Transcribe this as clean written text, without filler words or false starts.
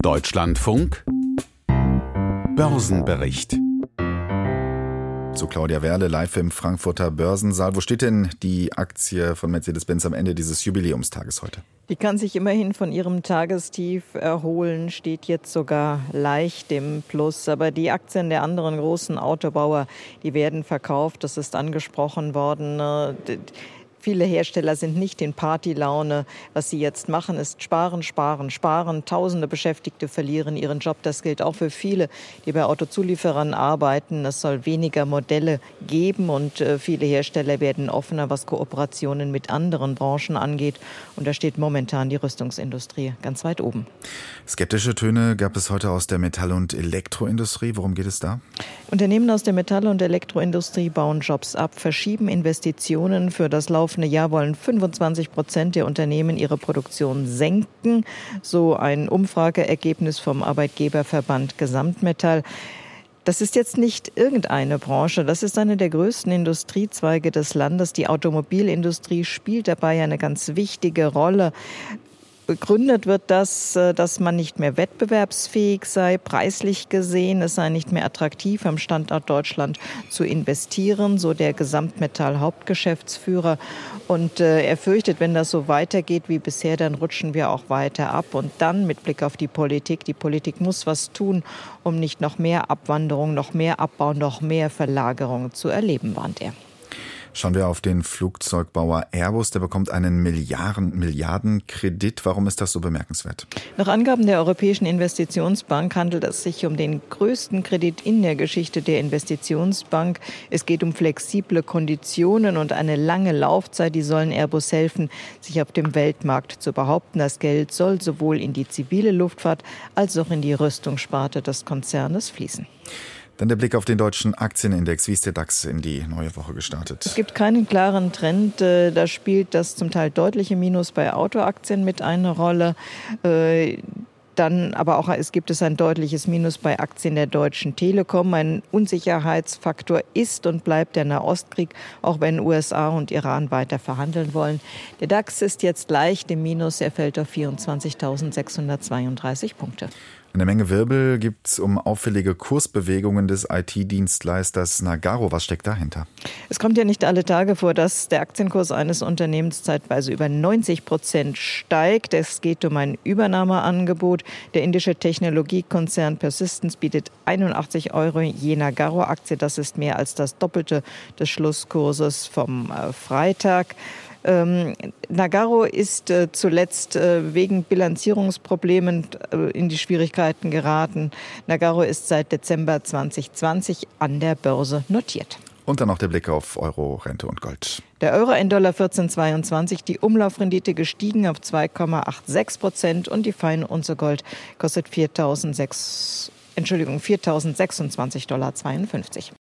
Deutschlandfunk Börsenbericht. Zu Claudia Werle live im Frankfurter Börsensaal. Wo steht denn die Aktie von Mercedes-Benz am Ende dieses Jubiläumstages heute? Die kann sich immerhin von ihrem Tagestief erholen, steht jetzt sogar leicht im Plus. Aber die Aktien der anderen großen Autobauer, die werden verkauft. Das ist angesprochen worden. Viele Hersteller sind nicht in Partylaune. Was sie jetzt machen, ist sparen, sparen, sparen. Tausende Beschäftigte verlieren ihren Job. Das gilt auch für viele, die bei Autozulieferern arbeiten. Es soll weniger Modelle geben und viele Hersteller werden offener, was Kooperationen mit anderen Branchen angeht. Und da steht momentan die Rüstungsindustrie ganz weit oben. Skeptische Töne gab es heute aus der Metall- und Elektroindustrie. Worum geht es da? Unternehmen aus der Metall- und Elektroindustrie bauen Jobs ab, verschieben Investitionen. Für das laufende Jahr wollen 25% der Unternehmen ihre Produktion senken. So ein Umfrageergebnis vom Arbeitgeberverband Gesamtmetall. Das ist jetzt nicht irgendeine Branche, das ist eine der größten Industriezweige des Landes. Die Automobilindustrie spielt dabei eine ganz wichtige Rolle. Begründet wird das, dass man nicht mehr wettbewerbsfähig sei, preislich gesehen. Es sei nicht mehr attraktiv, am Standort Deutschland zu investieren, so der Gesamtmetall-Hauptgeschäftsführer. Und er fürchtet, wenn das so weitergeht wie bisher, dann rutschen wir auch weiter ab. Und dann mit Blick auf die Politik muss was tun, um nicht noch mehr Abwanderung, noch mehr Abbau, noch mehr Verlagerung zu erleben, warnt er. Schauen wir auf den Flugzeugbauer Airbus. Der bekommt einen Milliardenkredit. Warum ist das so bemerkenswert? Nach Angaben der Europäischen Investitionsbank handelt es sich um den größten Kredit in der Geschichte der Investitionsbank. Es geht um flexible Konditionen und eine lange Laufzeit. Die sollen Airbus helfen, sich auf dem Weltmarkt zu behaupten. Das Geld soll sowohl in die zivile Luftfahrt als auch in die Rüstungssparte des Konzernes fließen. Dann der Blick auf den deutschen Aktienindex. Wie ist der DAX in die neue Woche gestartet? Es gibt keinen klaren Trend. Da spielt das zum Teil deutliche Minus bei Autoaktien mit eine Rolle. Dann aber auch gibt es ein deutliches Minus bei Aktien der Deutschen Telekom. Ein Unsicherheitsfaktor ist und bleibt der Nahostkrieg, auch wenn USA und Iran weiter verhandeln wollen. Der DAX ist jetzt leicht im Minus. Er fällt auf 24.632 Punkte. Eine Menge Wirbel gibt es um auffällige Kursbewegungen des IT-Dienstleisters Nagarro. Was steckt dahinter? Es kommt ja nicht alle Tage vor, dass der Aktienkurs eines Unternehmens zeitweise über 90% steigt. Es geht um ein Übernahmeangebot. Der indische Technologiekonzern Persistence bietet 81 € je Nagarro-Aktie. Das ist mehr als das Doppelte des Schlusskurses vom Freitag. Nagarro ist zuletzt wegen Bilanzierungsproblemen in die Schwierigkeiten geraten. Nagarro ist seit Dezember 2020 an der Börse notiert. Und dann noch der Blick auf Euro, Rente und Gold. Der Euro $1 14,22, die Umlaufrendite gestiegen auf 2,86% und die feine Unze Gold kostet $4.026,52.